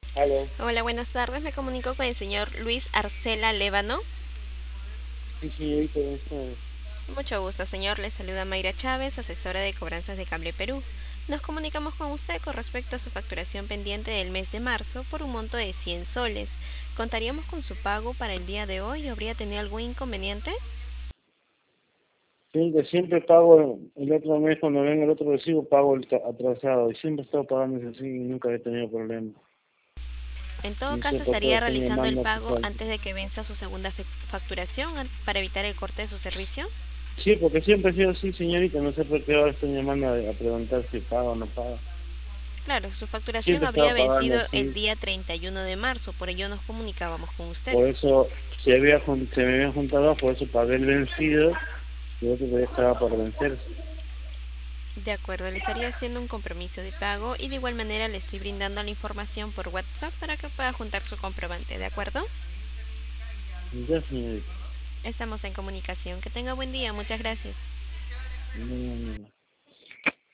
Aló, Hola, buenas tardes. Me comunico con el señor Luis Arcela Lévano. sí, señorita, buenas tardes. Mucho gusto, señor. Le saluda Mayra Chávez, asesora de cobranzas de Cable Perú. Nos comunicamos con usted con respecto a su facturación pendiente del mes de marzo por un monto de 100 soles. ¿Contaríamos con su pago para el día de hoy o habría tenido algún inconveniente? Siempre pago el otro mes, cuando venga el otro recibo, pago atrasado. Y siempre he estado pagando así y nunca he tenido problemas. En todo No sé caso, por qué estaría están realizando el llamando a pago pesar. antes de que venza su segunda facturación para evitar el corte de su servicio. Sí, porque siempre ha sido así, señorita. No sé por qué ahora están llamando a preguntar si paga o no paga. Claro, su facturación Siempre he habría estado pagando vencido el así. día 31 de marzo, por ello nos comunicábamos con usted. Por eso se me habían juntado, por eso pagué el vencido y otro que ya estaba por vencerse. De acuerdo, le estaría haciendo un compromiso de pago y de igual manera le estoy brindando la información por WhatsApp para que pueda juntar su comprobante, ¿de acuerdo? Ya, señorita. Estamos en comunicación. Que tenga buen día. Muchas gracias. No, no, no.